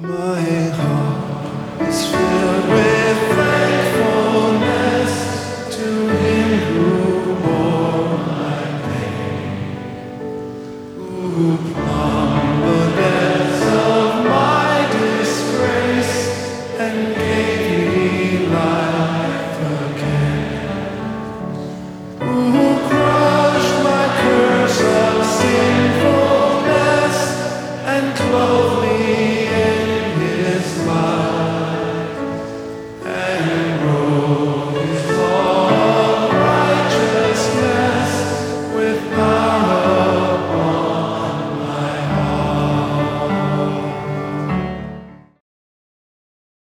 My heart is filled with thankfulness to Him who bore my pain, who